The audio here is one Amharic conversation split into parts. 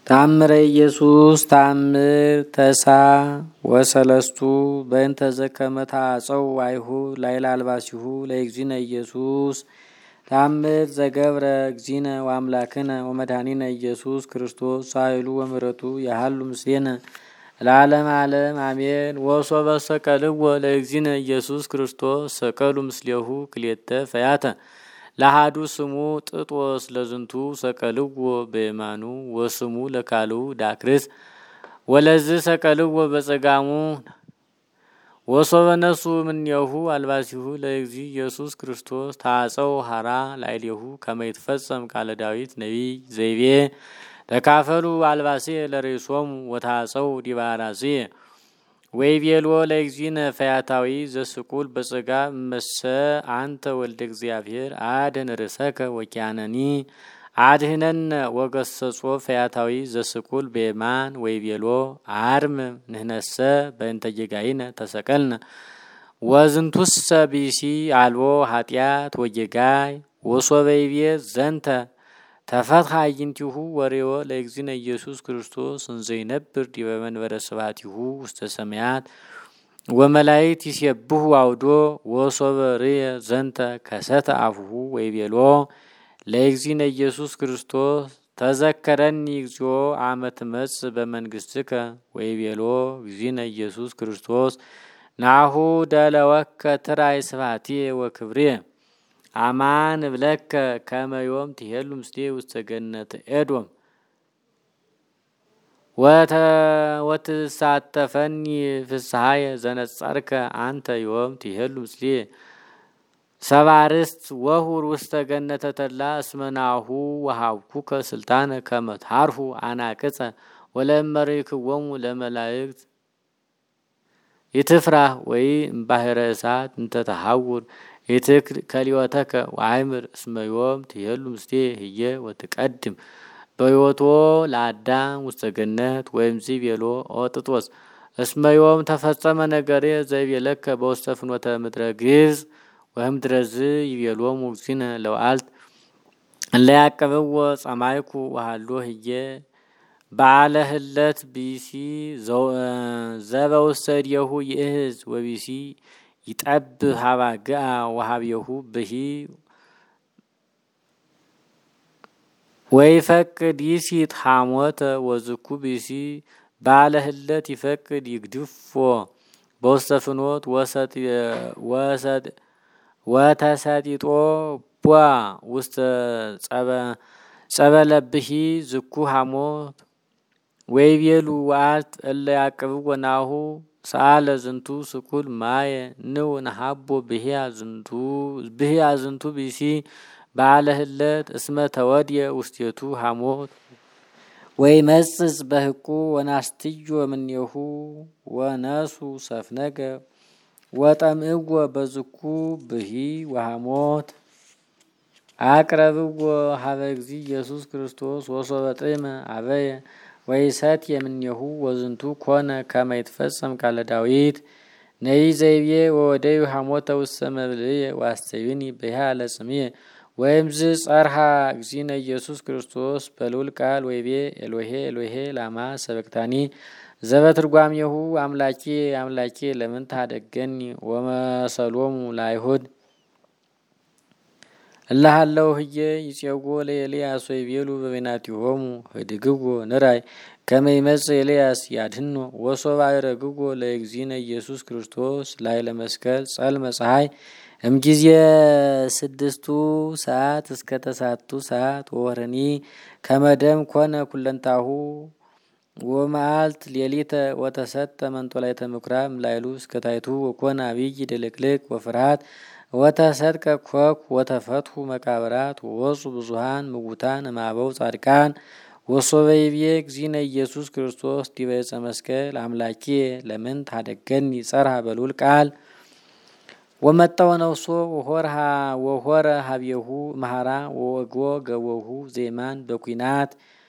ታምረ ኢየሱስ ታምር ተሳ ወሰለስቱ በእንተ ዘከመ ታጸው አይሁድ ላይለ አልባሲሁ ለእግዚእነ ኢየሱስ ታምር ዘገብረ እግዚእነ ወአምላክነ ወመድኃኒነ ኢየሱስ ክርስቶስ ኃይሉ ወምሕረቱ ያሃሉ ምስሌነ ለዓለም ዓለም አሜን። ወሶበ ሰቀልዎ ለእግዚእነ ኢየሱስ ክርስቶስ ሰቀሉ ምስሌሁ ክልኤተ ፈያተ ለሃዱ ስሙ ጥጦስ ለዝንቱ ሰቀልዎ በየማኑ ወስሙ ለካልኡ ዳክርስ ወለዝ ሰቀልዎ በጸጋሙ ወሶበ ነሱ እምኔሁ አልባሲሁ ለእግዚእ ኢየሱስ ክርስቶስ ታጸው ሀራ ላዕሌሁ ከመ ይትፈጸም ቃለ ዳዊት ነቢይ ዘይቤ ተካፈሉ አልባሴ ለርእሶሙ ወታጸው ዲበ አራስየ ወይቤሎ ለእግዚእነ ፈያታዊ ዘስቁል በጸጋ መሰ አንተ ወልደ እግዚአብሔር አድኅን ርእሰከ ወኪያነኒ አድኅነነ ወገሰጾ ፈያታዊ ዘስቁል በየማን ወይቤሎ አርም ንህነሰ በእንተ ጌጋይነ ተሰቀልነ ወዝንቱሰ ቢሲ አልቦ ኃጢአት ወጌጋይ ወሶበ ይቤ ዘንተ ተፈትሐ አዕይንቲሁ ወሬወ ለእግዚእነ ኢየሱስ ክርስቶስ እንዘ ይነብር ዲበ መንበረ ስብሐቲሁ ውስተ ሰማያት ወመላእክት ይሴብሑ አውዶ ወሶበ ርእየ ዘንተ ከሰተ አፉሁ ወይቤሎ ለእግዚእነ ኢየሱስ ክርስቶስ ተዘከረኒ እግዚኦ አመ ትመጽእ በመንግሥትከ ወይቤሎ እግዚእነ ኢየሱስ ክርስቶስ ናሁ ደለወከ ትራይ ስብሐቲየ ወክብርየ አማን ብለከ ከመ ዮም ትሄሉ ምስሌ ውስተ ገነተ ኤዶም ወትሳተፈኒ ፍስሐየ ዘነጸርከ አንተ ዮም ትሄሉ ምስሌ ሰባርስት ወሁር ውስተ ገነተ ተድላ እስመ ናሁ ወሀብኩከ ስልጣነ ከመ ትሃርሁ አናቅጸ ወለእመርክዎሙ ለመላእክት ይትፍራህ ወይ እምባሕረ እሳት እንተ ተሐውር ይትክል ከሊወተከ ወአይምር እስመ ዮም ትሄሉ ምስሌ ህየ ወትቀድም በሕይወቶ ለአዳም ውስተ ገነት ወይምዝ ቤሎ ኦጥጦስ እስመ ዮም ተፈጸመ ነገሬ ዘይቤለከ በውስተ ፍኖተ ምድረ ግብጽ ወእምድረዝ ይቤሎሙ እግዚእነ ለወአልት እለ ያዕቅብዎ ጸማይኩ ወሃሎ ህየ በዓለ ህለት ቢሲ ዘበውስተ እዴሁ ይእህዝ ወቢሲ ይጠብ ሀባግአ ወሀብየሁ ብሂ ወይፈቅድ ይሲጥ ሐሞተ ወዝኩ ብሲ ባለ ህለት ይፈቅድ ይግድፎ በውስተ ፍኖት ወተሰጢጦ ቧ ውስተ ጸበለብሂ ዝኩ ሐሞት ወይቤሉ ወአልት እለ ያዕቅብዎ ናሁ ሰአለ ዝንቱ ስኩል ማየ ንው ነሃቦ ብሂያ ዝንቱ ቢሲ በዓለ ህለት እስመ ተወድየ ውስቴቱ ሐሞት ወይ መጽጽ በህቁ ወናስትዮ እምኔሁ ወነሱ ሰፍነገ ወጠምእዎ በዝኩ ብሂ ወሐሞት አቅረብዎ ሀበ እግዚእ ኢየሱስ ክርስቶስ ወሶበ ጥዕመ አበየ ወይሰትየ እምኔሁ ወዝንቱ ኮነ ከመ ይትፈጸም ቃለ ዳዊት ነቢይ ዘይቤ ወወደዩ ሐሞተ ውስተ መብልዕየ ወአስተዩኒ ብሂ ለጽምየ ወይምዝ ጸርሐ እግዚእነ ኢየሱስ ክርስቶስ በልዑል ቃል ወይቤ ኤሎሄ ኤሎሄ ላማ ሰበቅታኒ ዘበትርጓሜሁ አምላኬ አምላኬ ለምን ታደገኒ ወመሰሎሙ ለአይሁድ እላሃለው ህየ ይጼጎ ለኤልያስ ወይቤሉ በበይናቲሆሙ ህድግዎ ንራይ ከመ ይመጽእ ኤልያስ ያድኅኖ ወሶበ አይረግዎ ለእግዚእነ ኢየሱስ ክርስቶስ ላዕለ መስቀል ጸልመ ፀሐይ እምጊዜ 6 ሰዓት እስከ 9 ሰዓት ወወርኒ ከመ ደም ኮነ ኩለንታሁ ወመዓልት ሌሊተ ወተሰጠ መንጦላዕተ ምኵራብ እምላዕሉ እስከ ታሕቱ ወኮነ አብይ ድልቅልቅ ወፍርሃት ወተሰጥቀ ኮኩ ወተፈትሑ መቃብራት ወወፁ ብዙኃን ምውታን እምአበው ጻድቃን ወሶበ ይቤ እግዚእነ ኢየሱስ ክርስቶስ ዲበ ዕፀ መስቀል አምላኬ ለምን ታደገኒ ጸርሐ በልዑል ቃል ወመጠወ ነፍሶ ወሆረ ሀብየሁ መሃራ ወወግቦ ገቦሁ ዜማን በኩናት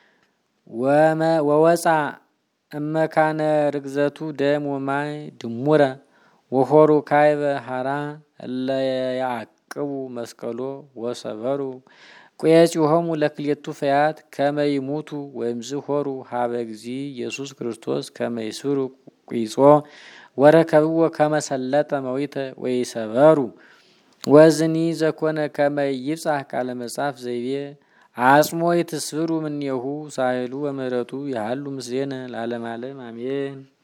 ወወፃ እመካነ ርግዘቱ ደም ወማይ ድሙረ ወሆሩ ካይበ ሃራ እለ ያዕቅቡ መስቀሎ ወሰበሩ ቁያጺሆሙ ለክልኤቱ ፈያት ከመ ይሙቱ ወይምዝሆሩ ሀበ እግዚእ ኢየሱስ ክርስቶስ ከመ ይስሩ ቁይጾ ወረከብዎ ከመ ሰለጠ መዊተ ወይሰበሩ ወዝኒ ዘኮነ ከመ ይብጻሕ ቃለ መጽሐፍ ዘይቤ አጽሞ ይትስብሩ እምኔሁ ሳህሉ ወምሕረቱ ያሃሉ ምስሌነ ለዓለመ ዓለም አሜን።